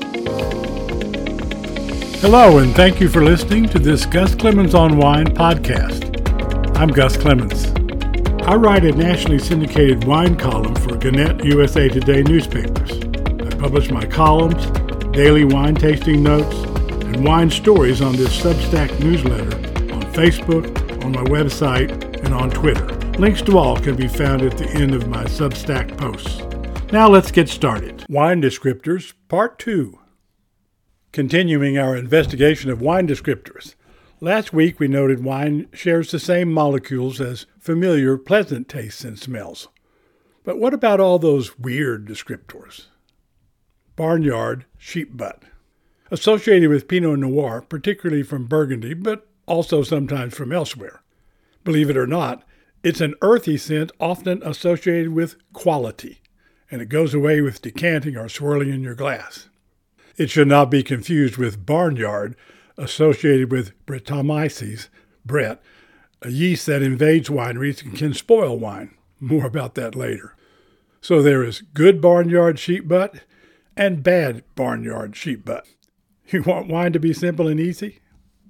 Hello, and thank you for listening to this Gus Clemens on Wine podcast. I'm Gus Clemens. I write a nationally syndicated wine column for Gannett USA Today newspapers. I publish my columns, daily wine tasting notes, and wine stories on this Substack newsletter on Facebook, on my website, and on Twitter. Links to all can be found at the end of my Substack posts. Now let's get started. Wine Descriptors, Part 2. Continuing our investigation of wine descriptors. Last week we noted wine shares the same molecules as familiar, pleasant tastes and smells. But what about all those weird descriptors? Barnyard sheep butt. Associated with Pinot Noir, particularly from Burgundy, but also sometimes from elsewhere. Believe it or not, it's an earthy scent often associated with quality, and it goes away with decanting or swirling in your glass. It should not be confused with barnyard, associated with Brettanomyces, Brett, a yeast that invades wineries and can spoil wine. More about that later. So there is good barnyard sheep butt and bad barnyard sheep butt. You want wine to be simple and easy?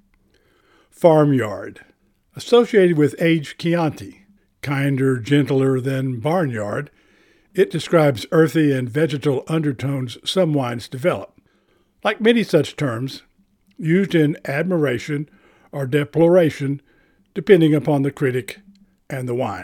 Farmyard, associated with aged Chianti, kinder, gentler than barnyard. It describes earthy and vegetal undertones some wines develop. Like many such terms, used in admiration or deploration, depending upon the critic and the wine.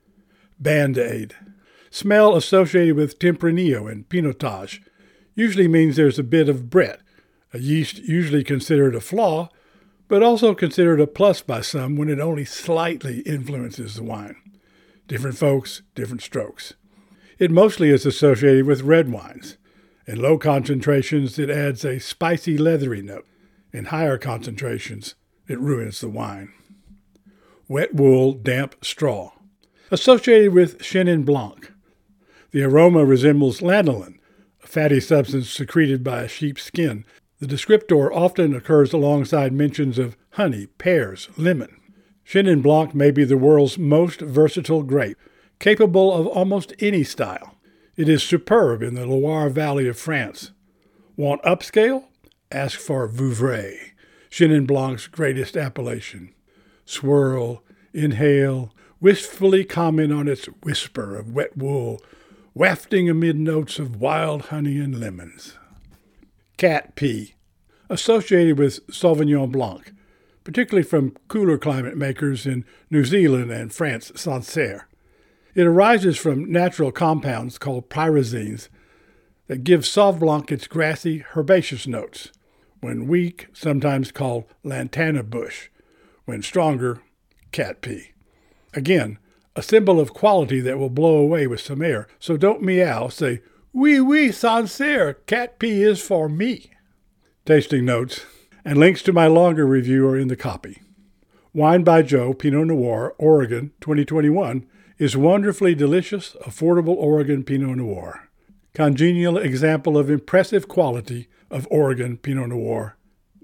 Band-Aid. Smell associated with Tempranillo and Pinotage usually means there's a bit of Brett, a yeast usually considered a flaw, but also considered a plus by some when it only slightly influences the wine. Different folks, different strokes. It mostly is associated with red wines. In low concentrations, it adds a spicy, leathery note. In higher concentrations, it ruins the wine. Wet wool, damp straw. Associated with Chenin Blanc. The aroma resembles lanolin, a fatty substance secreted by a sheep's skin. The descriptor often occurs alongside mentions of honey, pears, lemon. Chenin Blanc may be the world's most versatile grape, capable of almost any style. It is superb in the Loire Valley of France. Want upscale? Ask for Vouvray, Chenin Blanc's greatest appellation. Swirl, inhale, wistfully comment on its whisper of wet wool, wafting amid notes of wild honey and lemons. Cat pee, associated with Sauvignon Blanc, particularly from cooler climate makers in New Zealand and France, Sancerre. It arises from natural compounds called pyrazines that give Sauv Blanc its grassy, herbaceous notes. When weak, sometimes called lantana bush. When stronger, cat pee. Again, a symbol of quality that will blow away with some air. So don't meow, say, oui, oui, Sancerre, cat pee is for me. Tasting notes and links to my longer review are in the copy. Wine by Joe, Pinot Noir, Oregon, 2021, is wonderfully delicious, affordable Oregon Pinot Noir. Congenial example of impressive quality of Oregon Pinot Noir,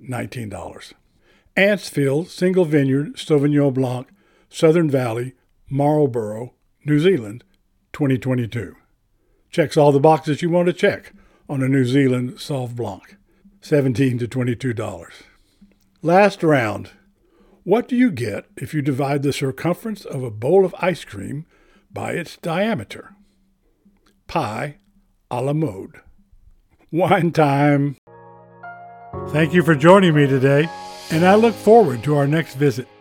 $19. Antsfield Single Vineyard Sauvignon Blanc, Southern Valley, Marlborough, New Zealand, 2022. Checks all the boxes you want to check on a New Zealand Sauv Blanc, $17 to $22. Last round. What do you get if you divide the circumference of a bowl of ice cream by its diameter? Pie a la mode. Wine time. Thank you for joining me today, and I look forward to our next visit.